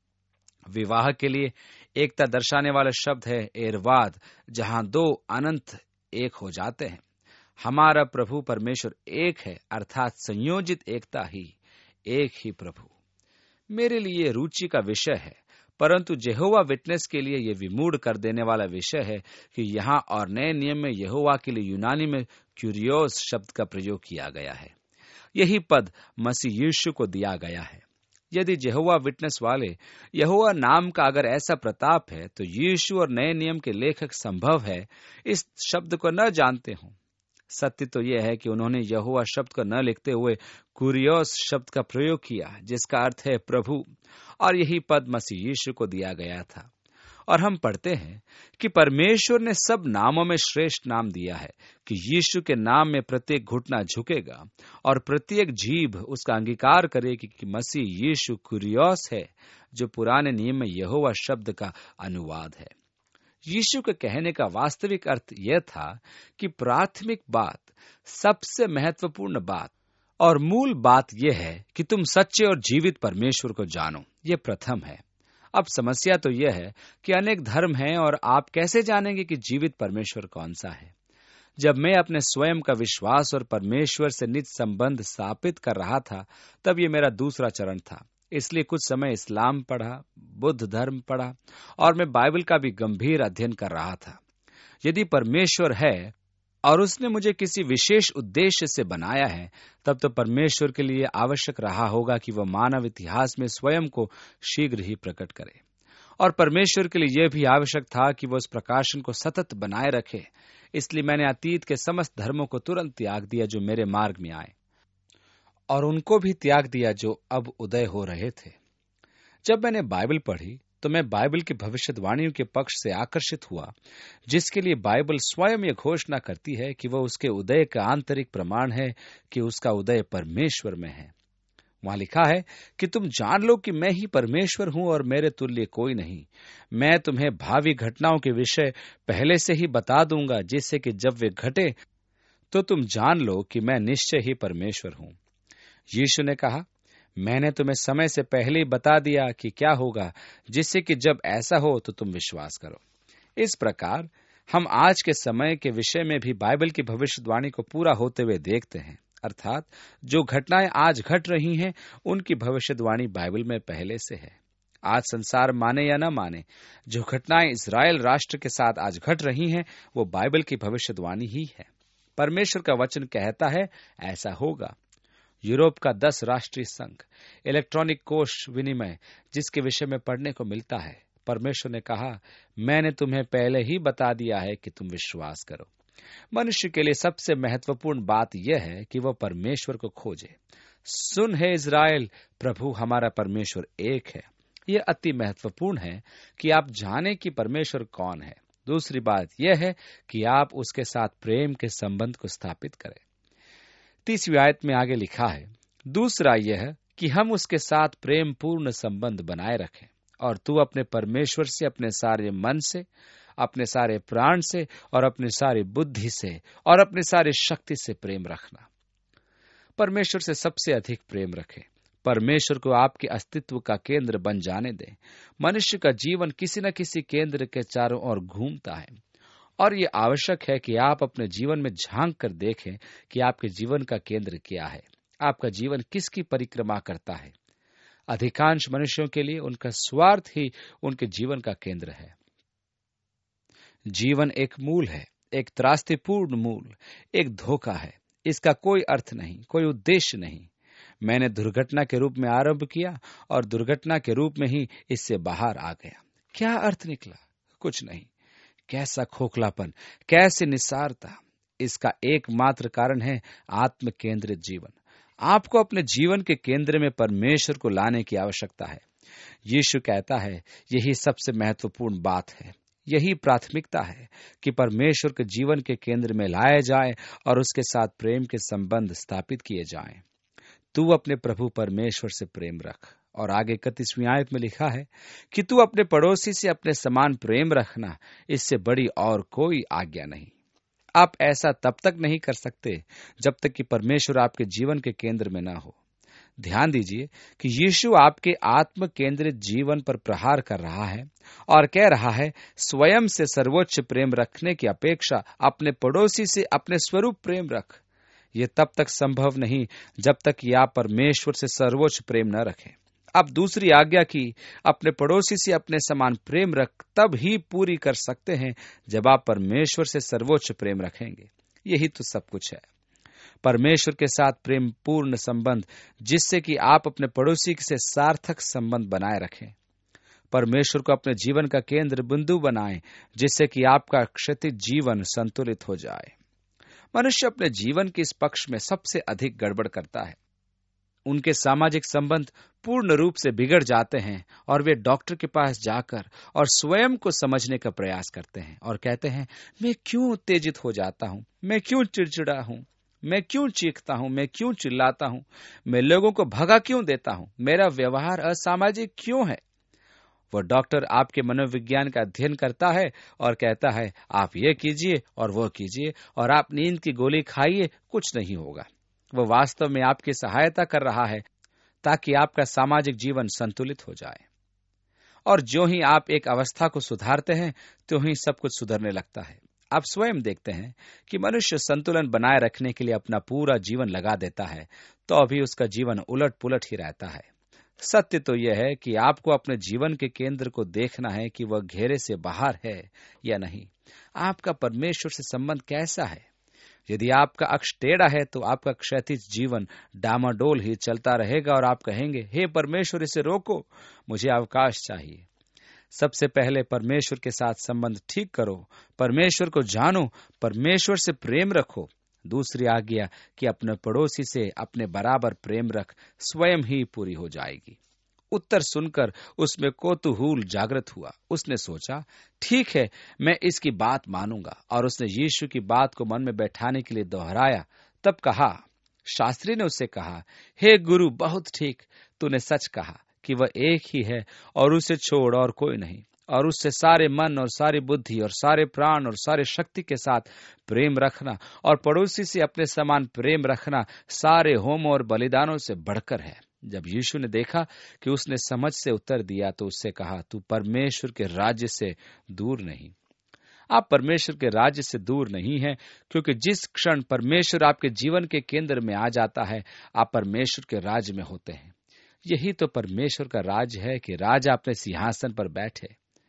विवाह के लिए एकता दर्शाने वाला शब्द है एरवाद, जहां दो अनंत एक हो जाते हैं। हमारा प्रभु परमेश्वर एक है, अर्थात संयोजित एकता ही, एक ही प्रभु। मेरे लिए रुचि का विषय है, परंतु यहोवा विटनेस के लिए यह विमूढ़ कर देने वाला विषय है कि यहाँ और नए नियम में यहोवा के लिए यूनानी में क्यूरियोस शब्द का प्रयोग किया गया है। यही पद मसीह यीशु को दिया गया है। यदि यहोवा विटनेस वाले यहोवा नाम का अगर ऐसा प्रताप है, तो यीशु और नए नियम के लेखक संभव है इस शब्द को न जानते हों। सत्य तो यह है कि उन्होंने यहोवा शब्द को न लिखते हुए कुरियोस शब्द का प्रयोग किया, जिसका अर्थ है प्रभु, और यही पद मसीह यीशु को दिया गया था। और हम पढ़ते हैं कि परमेश्वर ने सब नामों में श्रेष्ठ नाम दिया है कि यीशु के नाम में प्रत्येक घुटना झुकेगा और प्रत्येक जीभ उसका अंगीकार करेगी कि मसीह यीशु कुरियोस है, जो पुराने नियम में यहोवा शब्द का अनुवाद है। यीशु के कहने का वास्तविक अर्थ यह था कि प्राथमिक बात, सबसे महत्वपूर्ण बात और मूल बात यह है कि तुम सच्चे और जीवित परमेश्वर को जानो। यह प्रथम है। अब समस्या तो यह है कि अनेक धर्म हैं, और आप कैसे जानेंगे कि जीवित परमेश्वर कौन सा है? जब मैं अपने स्वयं का विश्वास और परमेश्वर से निज संबंध स्थापित कर रहा था, तब यह मेरा दूसरा चरण था। इसलिए कुछ समय इस्लाम पढ़ा, बुद्ध धर्म पढ़ा, और मैं बाइबल का भी गंभीर अध्ययन कर रहा था। यदि परमेश्वर है और उसने मुझे किसी विशेष उद्देश्य से बनाया है, तब तो परमेश्वर के लिए आवश्यक रहा होगा कि वह मानव इतिहास में स्वयं को शीघ्र ही प्रकट करे। और परमेश्वर के लिए यह भी आवश्यक था कि वह उस प्रकाशन को सतत बनाए रखे। इसलिए मैंने अतीत के समस्त धर्मों को तुरंत त्याग दिया जो मेरे मार्ग में आए, और उनको भी त्याग दिया जो अब उदय हो रहे थे। जब मैंने बाइबल पढ़ी तो मैं बाइबल की भविष्यवाणियों के पक्ष से आकर्षित हुआ, जिसके लिए बाइबल स्वयं यह घोषणा करती है कि वह उसके उदय का आंतरिक प्रमाण है कि उसका उदय परमेश्वर में है। वहां लिखा है कि तुम जान लो कि मैं ही परमेश्वर हूं और मेरे तुल्य कोई नहीं। मैं तुम्हें भावी घटनाओं के विषय पहले से ही बता दूंगा, जिससे कि जब वे घटे तो तुम जान लो कि मैं निश्चय ही परमेश्वर हूं। यीशु ने कहा, मैंने तुम्हें समय से पहले ही बता दिया कि क्या होगा, जिससे कि जब ऐसा हो तो तुम विश्वास करो। इस प्रकार हम आज के समय के विषय में भी बाइबल की भविष्यवाणी को पूरा होते हुए देखते हैं। अर्थात जो घटनाएं आज घट रही हैं, उनकी भविष्यवाणी बाइबल में पहले से है। आज संसार माने या न माने, जो घटनाएं इस्राएल राष्ट्र के साथ आज घट रही हैं, वो बाइबल की भविष्यवाणी ही है। परमेश्वर का वचन कहता है ऐसा होगा। यूरोप का दस राष्ट्रीय संघ, इलेक्ट्रॉनिक कोश विनिमय, जिसके विषय में पढ़ने को मिलता है, परमेश्वर ने कहा, मैंने तुम्हें पहले ही बता दिया है कि तुम विश्वास करो। मनुष्य के लिए सबसे महत्वपूर्ण बात यह है कि वह परमेश्वर को खोजे। सुन है इज़राइल, प्रभु हमारा परमेश्वर एक है। यह अति महत्वपूर्ण है कि आप जाने कि परमेश्वर कौन है। दूसरी बात यह है कि आप उसके साथ प्रेम के संबंध को स्थापित करें। तीसवीं आयत में आगे लिखा है, दूसरा यह कि हम उसके साथ प्रेम पूर्ण संबंध बनाए रखें, और तू अपने परमेश्वर से अपने सारे मन से, अपने सारे प्राण से और अपनी सारी बुद्धि से और अपनी सारी शक्ति से प्रेम रखना। परमेश्वर से सबसे अधिक प्रेम रखें। परमेश्वर को आपके अस्तित्व का केंद्र बन जाने दें। मनुष्य का जीवन किसी न किसी केंद्र के चारों ओर घूमता है, और ये आवश्यक है कि आप अपने जीवन में झांक कर देखें कि आपके जीवन का केंद्र क्या है, आपका जीवन किसकी परिक्रमा करता है। अधिकांश मनुष्यों के लिए उनका स्वार्थ ही उनके जीवन का केंद्र है। जीवन एक मूल है, एक त्रासदीपूर्ण मूल, एक धोखा है। इसका कोई अर्थ नहीं, कोई उद्देश्य नहीं। मैंने दुर्घटना के रूप में आरंभ किया और दुर्घटना के रूप में ही इससे बाहर आ गया। क्या अर्थ निकला? कुछ नहीं। कैसा खोखलापन, कैसी निस्सारता। इसका एकमात्र कारण है आत्म केंद्रित जीवन। आपको अपने जीवन के केंद्र में परमेश्वर को लाने की आवश्यकता है। यीशु कहता है यही सबसे महत्वपूर्ण बात है, यही प्राथमिकता है कि परमेश्वर के जीवन के केंद्र में लाया जाए और उसके साथ प्रेम के संबंध स्थापित किए जाएं। तू अपने प्रभु परमेश्वर से प्रेम रख। और आगे इकतीसवीं आयत में लिखा है कि तू अपने पड़ोसी से अपने समान प्रेम रखना, इससे बड़ी और कोई आज्ञा नहीं। आप ऐसा तब तक नहीं कर सकते जब तक कि परमेश्वर आपके जीवन के केंद्र में ना हो। ध्यान दीजिए कि यीशु आपके आत्म केंद्रित जीवन पर प्रहार कर रहा है और कह रहा है, स्वयं से सर्वोच्च प्रेम रखने की अपेक्षा अपने पड़ोसी से अपने स्वरूप प्रेम रख। यह तब तक संभव नहीं जब तक कि आप परमेश्वर से सर्वोच्च प्रेम न रखें। अब दूसरी आज्ञा की अपने पड़ोसी से अपने समान प्रेम रख तब ही पूरी कर सकते हैं जब आप परमेश्वर से सर्वोच्च प्रेम रखेंगे। यही तो सब कुछ है। परमेश्वर के साथ प्रेम पूर्ण संबंध, जिससे कि आप अपने पड़ोसी से सार्थक संबंध बनाए रखें। परमेश्वर को अपने जीवन का केंद्र बिंदु बनाएं, जिससे कि आपका क्षतिज जीवन संतुलित हो जाए। मनुष्य अपने जीवन के इस पक्ष में सबसे अधिक गड़बड़ करता है। उनके सामाजिक संबंध पूर्ण रूप से बिगड़ जाते हैं और वे डॉक्टर के पास जाकर और स्वयं को समझने का प्रयास करते हैं और कहते हैं, मैं क्यों उत्तेजित हो जाता हूं, मैं क्यों चिड़चिड़ा हूं, मैं क्यों चीखता हूं, मैं क्यों चिल्लाता हूं, मैं लोगों को भगा क्यों देता हूं, मेरा व्यवहार असामाजिक क्यों है। वो डॉक्टर आपके मनोविज्ञान का अध्ययन करता है और कहता है, आप ये कीजिए और वो कीजिए और आप नींद की गोली खाइए, कुछ नहीं होगा। वो वास्तव में आपकी सहायता कर रहा है ताकि आपका सामाजिक जीवन संतुलित हो जाए। और जो ही आप एक अवस्था को सुधारते हैं, त्यों ही सब कुछ सुधरने लगता है। आप स्वयं देखते हैं कि मनुष्य संतुलन बनाए रखने के लिए अपना पूरा जीवन लगा देता है, तो अभी उसका जीवन उलट पुलट ही रहता है। सत्य तो यह है कि आपको अपने जीवन के केंद्र को देखना है कि वह घेरे से बाहर है या नहीं। आपका परमेश्वर से संबंध कैसा है? यदि आपका अक्ष टेढ़ा है तो आपका क्षैतिज जीवन डामाडोल ही चलता रहेगा और आप कहेंगे, हे परमेश्वर, इसे रोको, मुझे अवकाश चाहिए। सबसे पहले परमेश्वर के साथ संबंध ठीक करो, परमेश्वर को जानो, परमेश्वर से प्रेम रखो। दूसरी आज्ञा कि अपने पड़ोसी से अपने बराबर प्रेम रख, स्वयं ही पूरी हो जाएगी। उत्तर सुनकर उसमें कौतूहल जागृत हुआ। उसने सोचा, ठीक है, मैं इसकी बात मानूंगा। और उसने यीशु की बात को मन में बैठाने के लिए दोहराया। तब कहा, शास्त्री ने उससे कहा, हे गुरु, बहुत ठीक, तूने सच कहा कि वह एक ही है और उसे छोड़ और कोई नहीं, और उससे सारे मन और सारी बुद्धि और सारे प्राण और सारे शक्ति के साथ प्रेम रखना और पड़ोसी से अपने समान प्रेम रखना सारे होम और बलिदानों से बढ़कर है। जब यीशु ने देखा कि उसने समझ से उत्तर दिया तो उससे कहा, तू परमेश्वर के राज्य से दूर नहीं। आप परमेश्वर के राज्य से दूर नहीं हैं, क्योंकि जिस क्षण परमेश्वर आपके जीवन के केंद्र में आ जाता है, आप परमेश्वर के राज्य में होते हैं। यही तो परमेश्वर का राज्य है कि राजा अपने सिंहासन पर बैठे।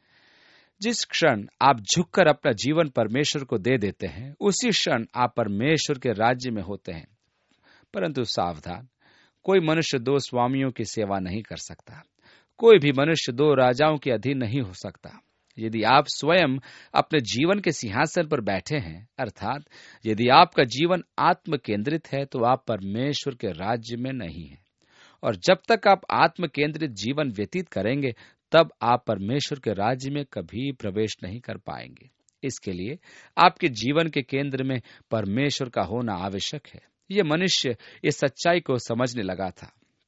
जिस क्षण आप झुककर अपना जीवन परमेश्वर को दे देते हैं, उसी क्षण आप परमेश्वर के राज्य में होते हैं। परंतु सावधान, कोई मनुष्य दो स्वामियों की सेवा नहीं कर सकता। कोई भी मनुष्य दो राजाओं के अधीन नहीं हो सकता। यदि आप स्वयं अपने जीवन के सिंहासन पर बैठे हैं, अर्थात यदि आपका जीवन आत्म केंद्रित है, तो आप परमेश्वर के राज्य में नहीं हैं। और जब तक आप आत्म केंद्रित जीवन व्यतीत करेंगे, तब आप परमेश्वर के राज्य में कभी प्रवेश नहीं कर पाएंगे। इसके लिए आपके जीवन के केंद्र में परमेश्वर का होना आवश्यक है। यह मनुष्य इस सच्चाई को समझने लगा था।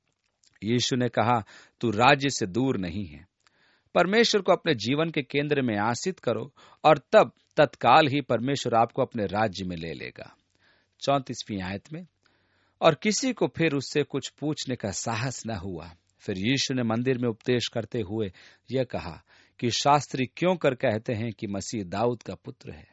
यीशु ने कहा, तू राज्य से दूर नहीं है। परमेश्वर को अपने जीवन के केंद्र में आसीत करो और तब तत्काल ही परमेश्वर आपको अपने राज्य में ले लेगा। चौंतीसवीं आयत में, और किसी को फिर उससे कुछ पूछने का साहस न हुआ। फिर यीशु ने मंदिर में उपदेश करते हुए यह कहा कि शास्त्री क्यों कर कहते हैं कि मसीह दाऊद का पुत्र है।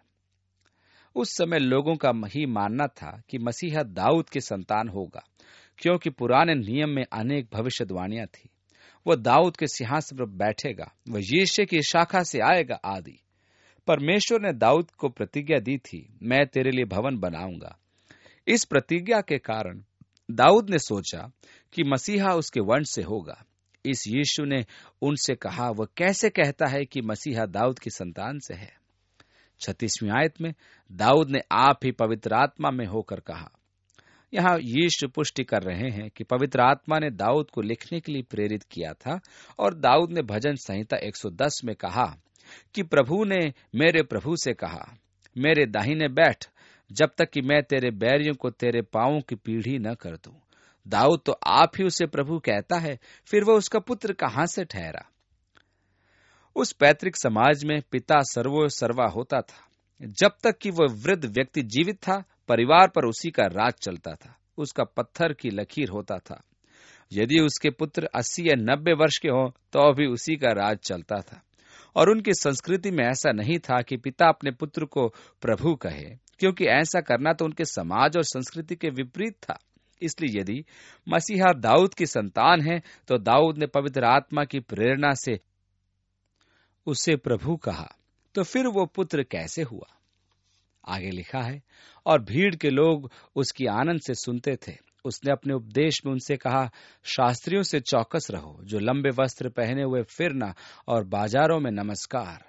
उस समय लोगों का ही मानना था कि मसीहा दाऊद के संतान होगा, क्योंकि पुराने नियम में अनेक भविष्यवाणियां थी। वह दाऊद के सिंहासन पर बैठेगा, वह यीशे की शाखा से आएगा आदि। परमेश्वर ने दाऊद को प्रतिज्ञा दी थी, मैं तेरे लिए भवन बनाऊंगा। इस प्रतिज्ञा के कारण दाऊद ने सोचा कि मसीहा उसके वंश से होगा। इस यीशु ने उनसे कहा, वह कैसे कहता है कि मसीहा दाऊद की संतान से है। छत्तीसवीं आयत में दाऊद ने आप ही पवित्र आत्मा में होकर कहा। यहाँ यीशु पुष्टि कर रहे हैं कि पवित्र आत्मा ने दाऊद को लिखने के लिए प्रेरित किया था। और दाऊद ने भजन संहिता एक सौ दस में कहा कि प्रभु ने मेरे प्रभु से कहा, मेरे दाहिने बैठ, जब तक कि मैं तेरे बैरियों को तेरे पांवों की पीढ़ी न कर दूं। दाऊद तो आप ही उसे प्रभु कहता है, फिर वह उसका पुत्र कहां से ठहरा। उस पैतृक समाज में पिता सर्वो सर्वा होता था। जब तक कि वह वृद्ध व्यक्ति जीवित था, परिवार पर उसी का राज चलता था, उसका पत्थर की लकीर होता था। यदि उसके पुत्र अस्सी या नब्बे वर्ष के हों तो भी उसी का राज चलता था। और उनकी संस्कृति में ऐसा नहीं था कि पिता अपने पुत्र को प्रभु कहे, क्योंकि ऐसा करना तो उनके समाज और संस्कृति के विपरीत था। इसलिए यदि मसीहा दाऊद की संतान है, तो दाऊद ने पवित्र आत्मा की प्रेरणा से उसे प्रभु कहा, तो फिर वो पुत्र कैसे हुआ। आगे लिखा है, और भीड़ के लोग उसकी आनंद से सुनते थे। उसने अपने उपदेश में उनसे कहा, शास्त्रियों से चौकस रहो, जो लंबे वस्त्र पहने हुए फिरना और बाजारों में नमस्कार।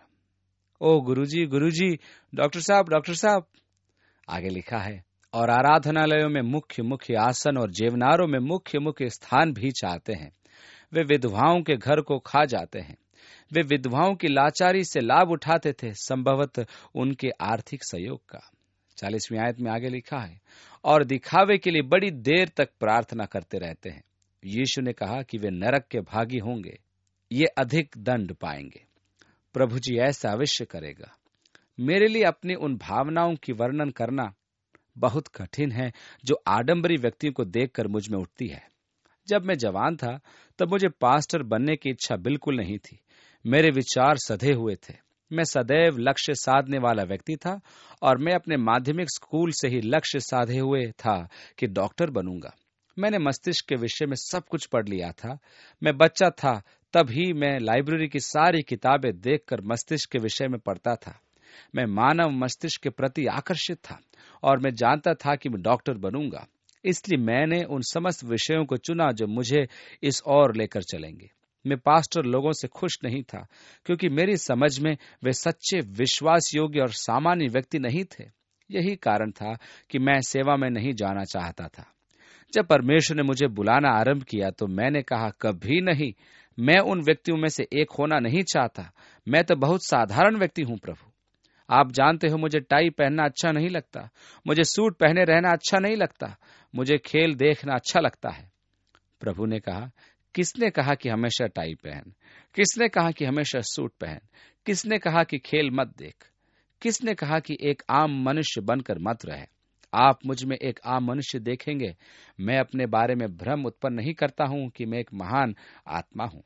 ओ गुरुजी, गुरुजी, डॉक्टर साहब, डॉक्टर साहब। आगे लिखा है, और आराधनालयों में मुख्य मुख्य आसन और जेवनारों में मुख्य मुख्य स्थान भी चाहते हैं। वे विधवाओं के घर को खा जाते हैं। वे विधवाओं की लाचारी से लाभ उठाते थे, संभवतः उनके आर्थिक सहयोग का। चालीसवीं आयत में आगे लिखा है, और दिखावे के लिए बड़ी देर तक प्रार्थना करते रहते हैं। यीशु ने कहा कि वे नरक के भागी होंगे, ये अधिक दंड पाएंगे। प्रभु जी ऐसा अवश्य करेगा। मेरे लिए अपनी उन भावनाओं की वर्णन करना बहुत कठिन है जो आडंबरी व्यक्तियों को देखकर मुझ में उठती है। जब मैं जवान था तब मुझे पास्टर बनने की इच्छा बिल्कुल नहीं थी। मेरे विचार सधे हुए थे। मैं सदैव लक्ष्य साधने वाला व्यक्ति था और मैं अपने माध्यमिक स्कूल से ही लक्ष्य साधे हुए था कि डॉक्टर बनूंगा। मैंने मस्तिष्क के विषय में सब कुछ पढ़ लिया था। मैं बच्चा था तब ही मैं लाइब्रेरी की सारी किताबें देखकर मस्तिष्क के विषय में पढ़ता था। मैं मानव मस्तिष्क के प्रति आकर्षित था और मैं जानता था कि मैं डॉक्टर बनूंगा। इसलिए मैंने उन समस्त विषयों को चुना जो मुझे इस ओर लेकर चलेंगे। मैं पास्टर लोगों से खुश नहीं था क्योंकि मेरी समझ में वे सच्चे, विश्वास योग्य और सामान्य व्यक्ति नहीं थे। यही कारण था कि मैं सेवा में नहीं जाना चाहता था। जब परमेश्वर ने मुझे बुलाना आरंभ किया तो मैंने कहा, कभी नहीं, मैं उन व्यक्तियों में से एक होना नहीं चाहता। मैं तो बहुत साधारण व्यक्ति हूं प्रभु। आप जानते हो मुझे टाई पहनना अच्छा नहीं लगता, मुझे सूट पहने रहना अच्छा नहीं लगता, मुझे खेल देखना अच्छा लगता है। प्रभु ने कहा, किसने कहा कि हमेशा टाई पहन? किसने कहा कि हमेशा सूट पहन? किसने कहा कि खेल मत देख? किसने कहा कि एक आम मनुष्य बनकर मत रहे? आप मुझ में एक आम मनुष्य देखेंगे। मैं अपने बारे में भ्रम उत्पन्न नहीं करता हूं कि मैं एक महान आत्मा हूं।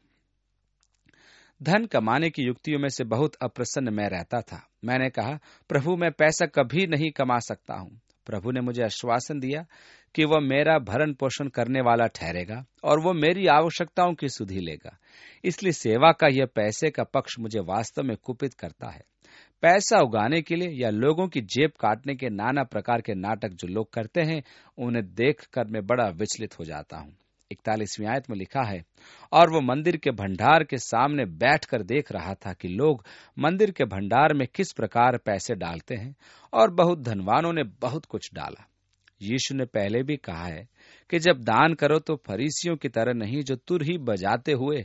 धन कमाने की युक्तियों में से बहुत अप्रसन्न मैं रहता था। मैंने कहा, प्रभु मैं पैसा कभी नहीं कमा सकता हूं। प्रभु ने मुझे आश्वासन दिया कि वह मेरा भरण पोषण करने वाला ठहरेगा और वह मेरी आवश्यकताओं की सुधि लेगा। इसलिए सेवा का यह पैसे का पक्ष मुझे वास्तव में कुपित करता है। पैसा उगाने के लिए या लोगों की जेब काटने के नाना प्रकार के नाटक जो लोग करते हैं, उन्हें देखकर मैं बड़ा विचलित हो जाता हूं। इकतालीसवीं आयत में लिखा है, और वो मंदिर के भंडार के सामने बैठकर देख रहा था कि लोग मंदिर के भंडार में किस प्रकार पैसे डालते हैं, और बहुत धनवानों ने बहुत कुछ डाला। यीशु ने पहले भी कहा है कि जब दान करो तो फरीसियों की तरह नहीं, जो तुरही बजाते हुए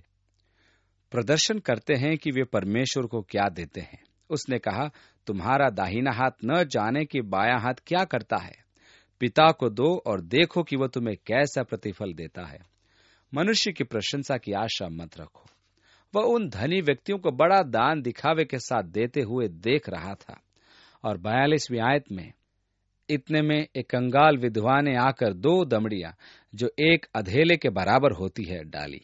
प्रदर्शन करते हैं कि वे परमेश्वर को क्या देते हैं। उसने कहा, तुम्हारा दाहिना हाथ न जाने कि बायां हाथ क्या करता है। पिता को दो और देखो कि वह तुम्हें कैसा प्रतिफल देता है। मनुष्य की प्रशंसा की आशा मत रखो। वह उन धनी व्यक्तियों को बड़ा दान दिखावे के साथ देते हुए देख रहा था। और बयालीसवीं आयत में, इतने में एक कंगाल विधवा ने आकर दो दमड़ियां, जो एक अधेले के बराबर होती है, डाली।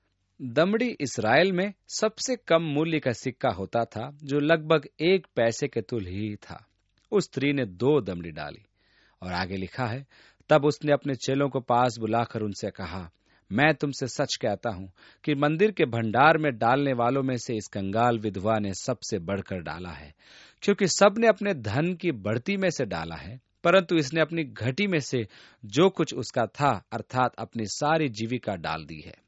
दमड़ी इस्राएल में सबसे कम मूल्य का सिक्का होता था, जो लगभग एक पैसे के तुल ही था। उस स्त्री ने दो दमड़ी डाली। और आगे लिखा है, तब उसने अपने चेलों को पास बुलाकर उनसे कहा, मैं तुमसे सच कहता हूं कि मंदिर के भंडार में डालने वालों में से इस कंगाल विधवा ने सबसे बढ़कर डाला है, क्योंकि सब ने अपने धन की बढ़ती में से डाला है, परंतु इसने अपनी घटी में से जो कुछ उसका था, अर्थात अपनी सारी जीविका डाल दी है।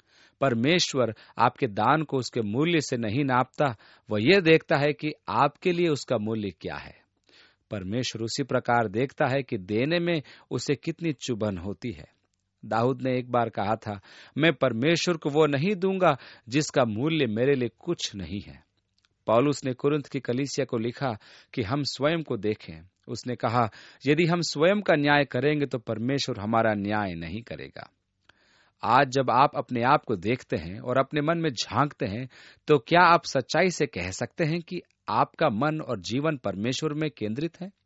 परमेश्वर आपके दान को उसके मूल्य से नहीं नापता, वह यह देखता है कि आपके लिए उसका मूल्य क्या है। परमेश्वर उसी प्रकार देखता है कि देने में उसे कितनी चुभन होती है। दाऊद ने एक बार कहा था, मैं परमेश्वर को वो नहीं दूंगा जिसका मूल्य मेरे लिए कुछ नहीं है। पौलुस ने कुरिन्थ की कलीसिया को लिखा कि हम स्वयं को देखें। उसने कहा, यदि हम स्वयं का न्याय करेंगे तो परमेश्वर हमारा न्याय नहीं करेगा। आज जब आप अपने आप को देखते हैं और अपने मन में झांकते हैं, तो क्या आप सच्चाई से कह सकते हैं कि आपका मन और जीवन परमेश्वर में केंद्रित है?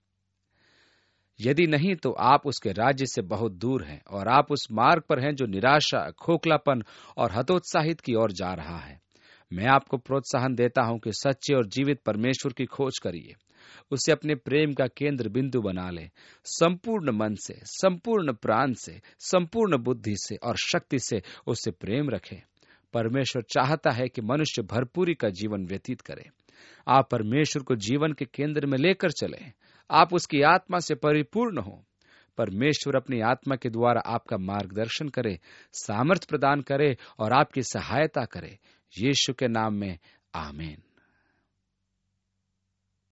यदि नहीं तो आप उसके राज्य से बहुत दूर हैं और आप उस मार्ग पर हैं जो निराशा, खोखलापन और हतोत्साहित की ओर जा रहा है। मैं आपको प्रोत्साहन देता हूं कि सच्चे और जीवित परमेश्वर की खोज करिए, उसे अपने प्रेम का केंद्र बिंदु बना ले। संपूर्ण मन से, संपूर्ण प्राण से, संपूर्ण बुद्धि से और शक्ति से उससे प्रेम रखें। परमेश्वर चाहता है कि मनुष्य भरपूरी का जीवन व्यतीत करे। आप परमेश्वर को जीवन के केंद्र में लेकर चले। आप उसकी आत्मा से परिपूर्ण हो। परमेश्वर अपनी आत्मा के द्वारा आपका मार्गदर्शन करे, सामर्थ प्रदान करे और आपकी सहायता करे। यीशु के नाम में आमीन।